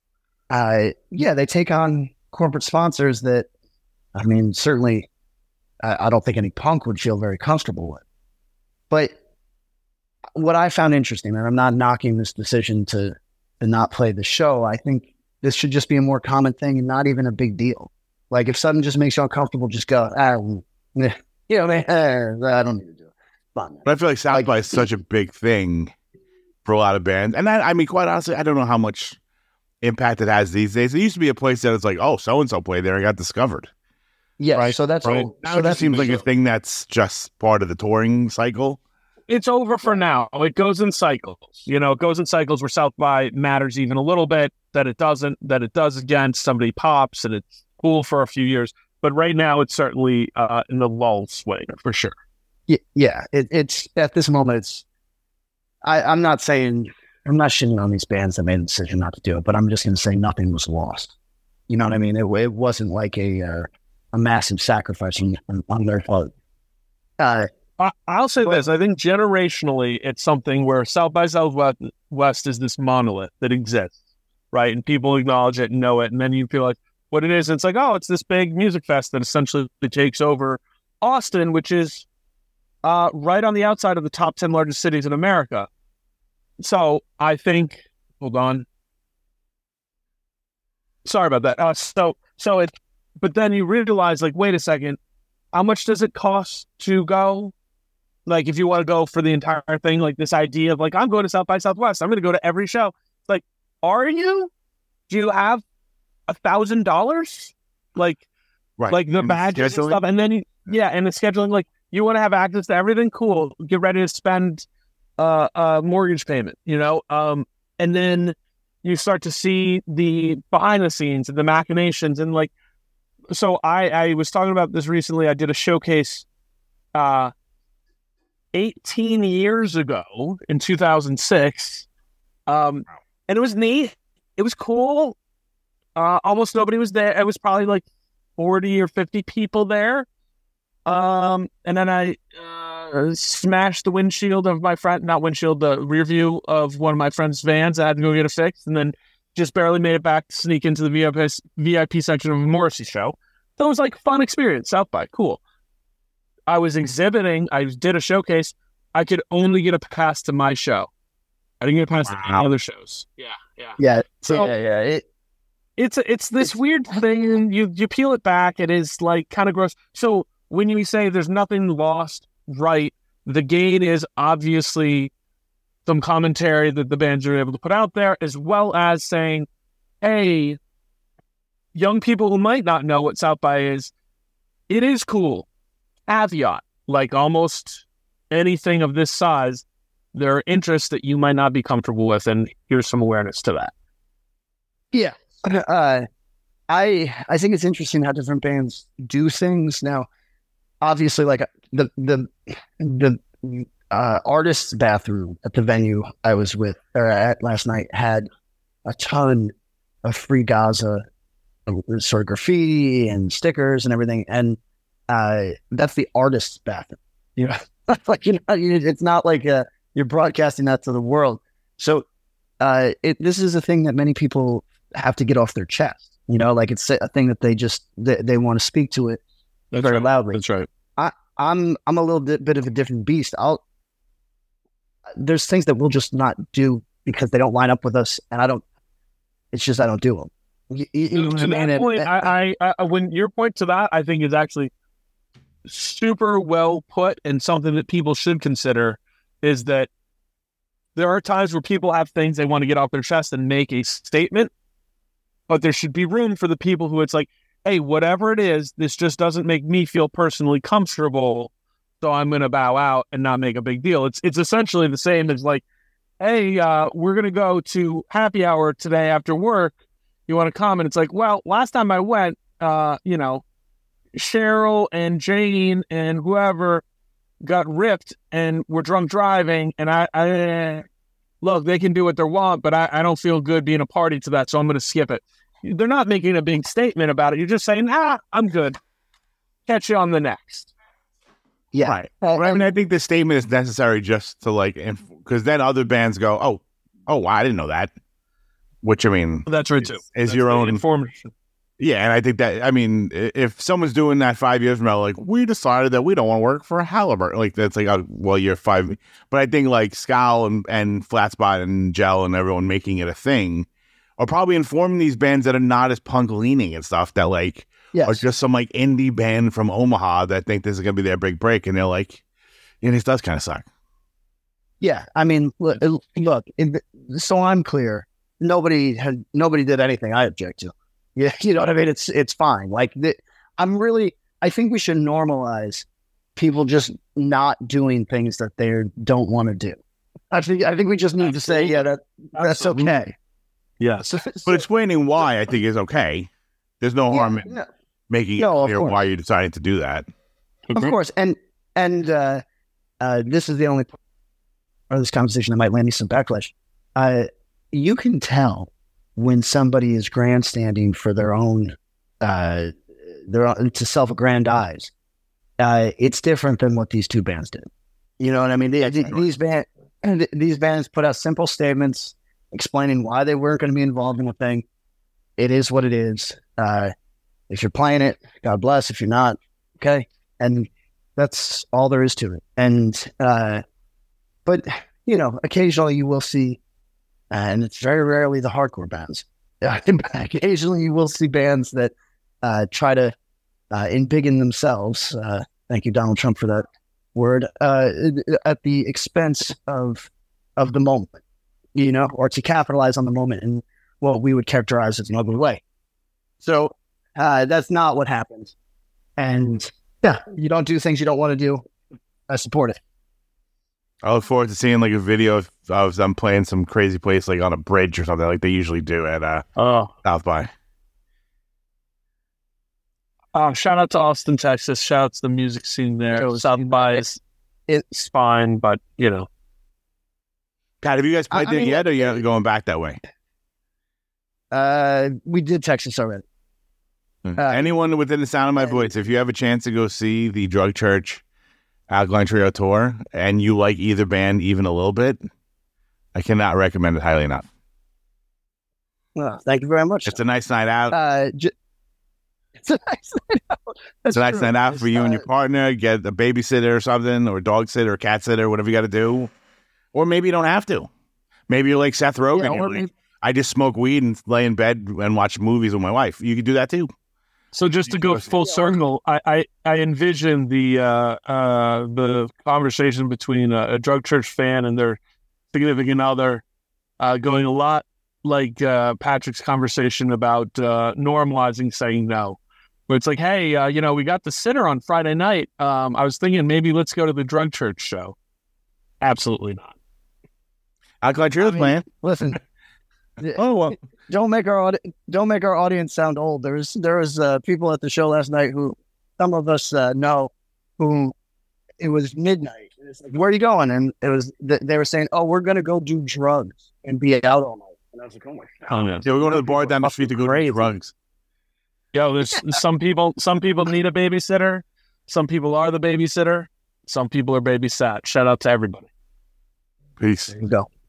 take on corporate sponsors that, I mean, certainly, I don't think any punk would feel very comfortable with. But what I found interesting, and I'm not knocking this decision to not play the show, I think this should just be a more common thing and not even a big deal. Like if something just makes you uncomfortable, just go, I don't need to do it. Fun. But I feel like South by is such a big thing for a lot of bands. And I mean, quite honestly, I don't know how much impact it has these days. It used to be a place that it's like, oh, so-and-so played there and got discovered. Yeah, right? So that's right. all. Now it just seems like a thing that's just part of the touring cycle. It's over for now. It goes in cycles. It goes in cycles where South by matters even a little bit, that it doesn't, that it does again. Somebody pops and it's cool for a few years. But right now it's certainly in the lull swing for sure. Yeah. It's at this moment, it's, I'm not shitting on these bands that made the decision not to do it, but I'm just going to say nothing was lost. You know what I mean? It wasn't like a massive sacrifice on their part. I'll say this. I think generationally, it's something where South by Southwest is this monolith that exists, right? And people acknowledge it and know it. And then you feel like what it is. It's like, oh, it's this big music fest that essentially takes over Austin, which is right on the outside of the top 10 largest cities in America. So I think, hold on. Sorry about that. But then you realize, like, wait a second, how much does it cost to go? Like, if you want to go for the entire thing, like this idea of like, I'm going to South by Southwest, I'm going to go to every show. Like, are you? Do you have $1,000? Like, right. Like the badges and stuff, and then and the scheduling. Like, you want to have access to everything? Cool. Get ready to spend a mortgage payment. And then you start to see the behind the scenes and the machinations and like. So I was talking about this recently. I did a showcase 18 years ago in 2006. And it was neat. It was cool. Almost nobody was there. It was probably like 40 or 50 people there. And then I smashed the windshield of my friend, not windshield, the rear view of one of my friend's vans. I had to go get it fixed, and then just barely made it back to sneak into the VIP section of a Morrissey show. So it was like a fun experience, South by, cool. I was exhibiting, I did a showcase. I could only get a pass to my show. I didn't get a pass to any other shows. Yeah. So, yeah. It's this weird thing, and you peel it back, it is like kind of gross. So when you say there's nothing lost, right, the gain is obviously some commentary that the bands are able to put out there, as well as saying, hey, young people who might not know what South by is, it is cool. Caveat, like almost anything of this size, there are interests that you might not be comfortable with, and here's some awareness to that. Yeah. I think it's interesting how different bands do things. Now, obviously, like the artist's bathroom at the venue I was at last night had a ton of Free Gaza sort of graffiti and stickers and everything, and that's the artist's bathroom. You know, like it's not like you're broadcasting that to the world. So this is a thing that many people have to get off their chest. You know, like it's a thing that they want to speak to it very loudly. That's right. I'm a little bit of a different beast. There's things that we'll just not do because they don't line up with us, and I don't do them. To that point, I when your point to that, I think is actually super well put, and something that people should consider is that there are times where people have things they want to get off their chest and make a statement, but there should be room for the people who it's like, hey, whatever it is, this just doesn't make me feel personally comfortable, so I'm going to bow out and not make a big deal. It's essentially the same as like, hey, we're going to go to happy hour today after work. You want to come? And it's like, well, last time I went, Cheryl and Jane and whoever got ripped and were drunk driving, and I look, they can do what they want, but I don't feel good being a party to that, so I'm going to skip it. They're not making a big statement about it. You're just saying, I'm good. Catch you on the next. Yeah. Right. I mean, I think the statement is necessary just to like, because then other bands go, oh, wow, I didn't know that. Which, I mean, that's right too. Is your own information. Yeah, and I think that, I mean, if someone's doing that 5 years from now, like, we decided that we don't want to work for Halliburton, like, that's like, well, you're 5. But I think, like, Skal and Flatspot and Gel and everyone making it a thing are probably informing these bands that are not as punk-leaning and stuff, that, like, are just some, like, indie band from Omaha that think this is going to be their big break, and they're like, yeah, this does kind of suck. Yeah, I mean, look, so I'm clear. Nobody did anything I object to. Yeah, you know what I mean? It's fine. Like, I think we should normalize people just not doing things that they don't want to do. I think we just need to say, yeah, that's okay. Yeah. But explaining why I think is okay. There's no harm in making it clear why you're deciding to do that. Of course. And this is the only part of this conversation that might land me some backlash. You can tell when somebody is grandstanding for their own to self-aggrandize. It's different than what these two bands did. You know what I mean? These bands put out simple statements explaining why they weren't going to be involved in the thing. It is what it is. If you're playing it, God bless. If you're not, okay. And that's all there is to it. And but you know, occasionally you will see. And it's very rarely the hardcore bands. Occasionally you will see bands that try to embiggen themselves. Thank you, Donald Trump, for that word. At the expense of the moment, you know, or to capitalize on the moment in what we would characterize as an ugly way. So that's not what happens. And yeah, you don't do things you don't want to do. I support it. I look forward to seeing like a video of them playing some crazy place like on a bridge or something like they usually do at South by. Shout out to Austin, Texas. Shout out to the music scene there. South by it's fine, but you know. God, have you guys played there yet, or you're going back that way? We did Texas already. Anyone within the sound of my voice, if you have a chance to go see the Drug Church Alkaline Trio tour, and you like either band even a little bit, I cannot recommend it highly enough. Well, thank you very much. It's a nice night out. It's a nice night out. It's a nice night out for you and your partner. Get a babysitter or something, or a dog sitter, or cat sitter, whatever you got to do. Or maybe you don't have to. Maybe you're like Seth Rogen. Yeah, You're like, I just smoke weed and lay in bed and watch movies with my wife. You could do that too. So just to go full circle, I envision the conversation between a Drug Church fan and their significant other going a lot like Patrick's conversation about normalizing saying no. Where it's like, hey, we got the Sinner on Friday night. I was thinking maybe let's go to the Drug Church show. Absolutely not. Alkaline Trio's playing. Listen. Oh well. Don't make our audience sound old. There was people at the show last night who some of us know who it was midnight. And it's like, where are you going? And it was they were saying, oh, we're gonna go do drugs and be out all night. And I was like, oh my god. Oh, yeah. Yeah, we're going to the bar down the street to go to drugs. Yo, there's some people need a babysitter. Some people are the babysitter. Some people are babysat. Shout out to everybody. Peace. There you go.